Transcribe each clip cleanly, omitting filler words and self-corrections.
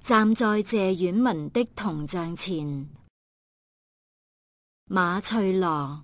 站在謝婉文的銅像前。馬翠羅。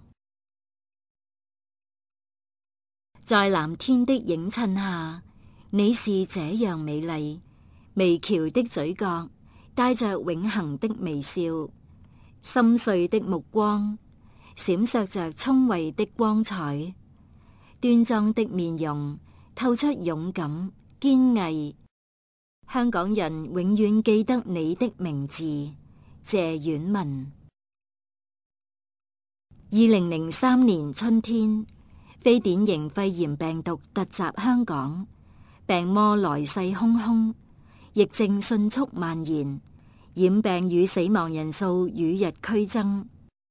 在藍天的映襯下，你是這樣美麗，微翹的嘴角帶着永恆的微笑，深邃的目光閃爍着聰慧的光彩，端莊的面容透出勇敢堅毅。香港人永遠記得你的名字，謝婉文。2003年春天，非典型肺炎病毒突襲香港，病魔來勢洶洶，疫症迅速蔓延，染病與死亡人數與日俱增。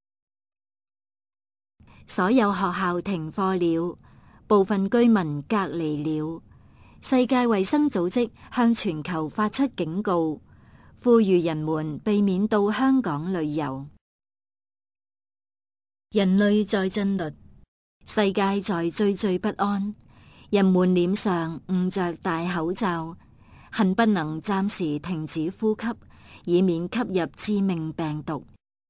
所有學校停課了，部分居民隔離了。世界衛生組織向全球發出警告，呼籲人們避免到香港旅遊。人類在震慄，世界在惴惴不安，人們臉上捂着大口罩，恨不能暫時停止呼吸，以免吸入致命病毒。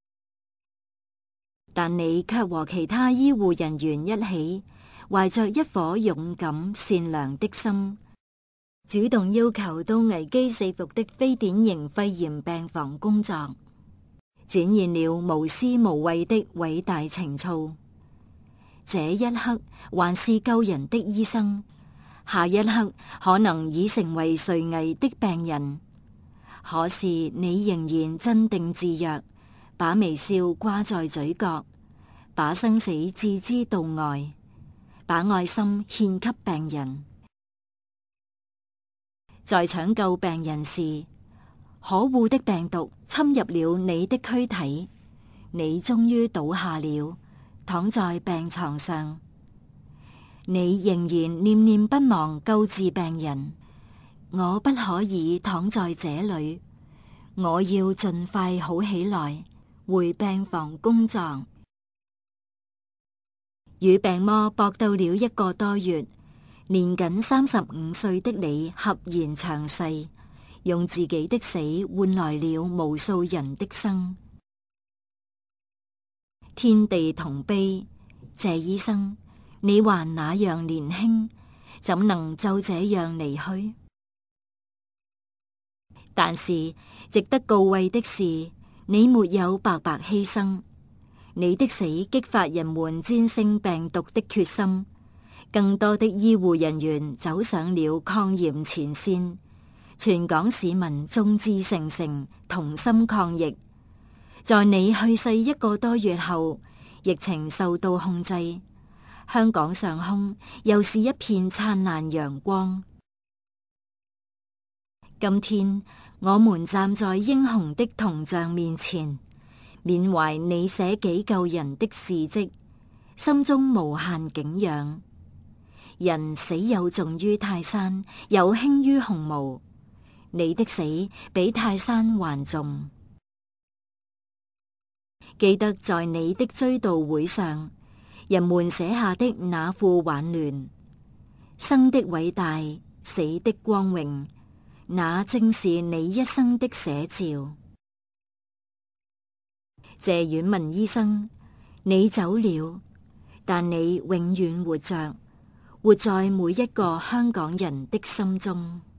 但你卻和其他醫護人員一起，懷着一顆勇敢善良的心，主動要求到危機四伏的非典型肺炎病房工作，展現了無私無畏的偉大情操。這一刻還是救人的醫生，下一刻可能已成為垂危的病人。可是你仍然鎮定自若，把微笑掛在嘴角，把生死置之度外，把愛心獻給病人。在搶救病人時，可惡的病毒侵入了你的軀體，你終於倒下了，躺在病床上。你仍然念念不忘救治病人。我不可以躺在這裏，我要盡快好起來，回病房工作。與病魔搏鬥了1個多月，年僅35歲的你赫然長逝，用自己的死換來了無數人的生。天地同悲，謝醫生，你還那樣年輕，怎能就這樣離去？但是值得告慰的是，你沒有白白犧牲，你的死激發人們戰勝病毒的決心。更多的醫護人員走上了抗炎前線，全港市民眾志成城，同心抗疫。在你去世1個多月後，疫情受到控制，香港上空又是一片燦爛陽光。今天我們站在英雄的銅像面前，緬懷你捨己救人的事蹟，心中無限景仰。人死有重於泰山，有輕於鴻毛。你的死比泰山還重。記得在你的追悼會上，人們寫下的那副挽聯：生的偉大，死的光榮，那正是你一生的寫照。謝婉文醫生，你走了，但你永遠活着，活在每一個香港人的心中。